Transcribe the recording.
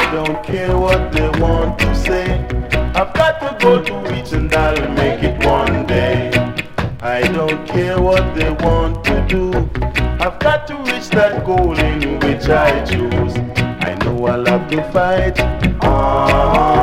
don't care what they want to say. I've got to go to it and I'll make it one day. I don't care what they want to do. I've got to reach that goal in which I choose. I know I'll have to fight.